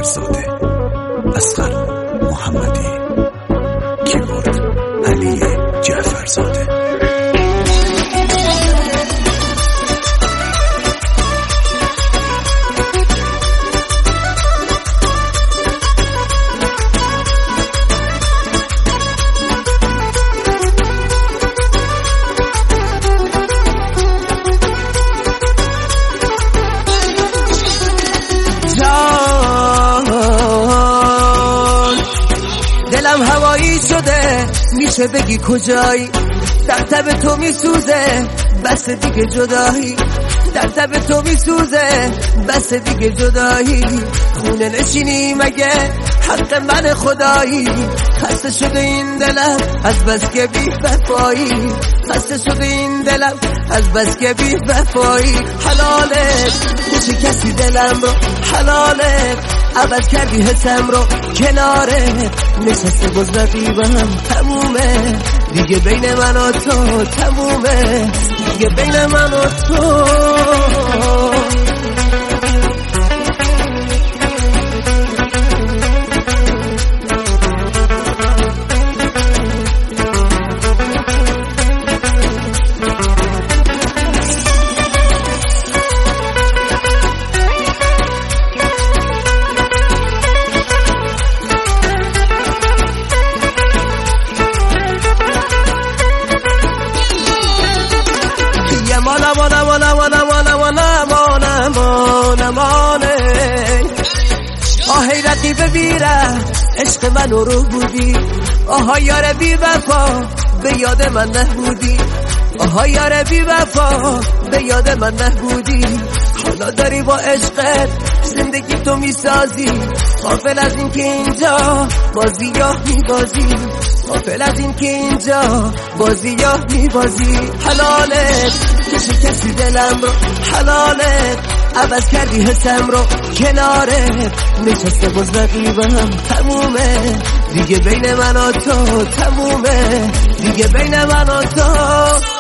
جعفرزاده، اصغر محمدی، کیبورد علی جعفرزاده. دلم هوایی شده، میشه بگی کجایی؟ در تب تو میسوزه، بس دیگه جدایی. در تب تو میسوزه، بس دیگه جدایی. خونه نشینی مگه حق من خدایی؟ خسته شده این دلم از بس که بی وفایی. خسته شده این دلم از بس که بی وفایی. حلاله میشه کسی دلم رو، حلاله عوض کردی حسم رو، کناره نشسته باز رقیبم. تمومه دیگه بین من و تو، تمومه دیگه بین من و تو. آهی رقیب بیره عشق منو رو بودی. آها یار بی وفا به یاد من نبودی. آها یار بی وفا به یاد من نبودی. حالا داری با عشقت زندگی تو میسازی. غافل از این که اینجا بازی یا میبازی. غافل از این که اینجا بازی یا میبازی. حلالت که شکستی دلم رو، حلالت عوض کردی حسم رو، کناره نشسته باز رقیبم. تمومه دیگه بین من و تو، تمومه دیگه بین من و تو.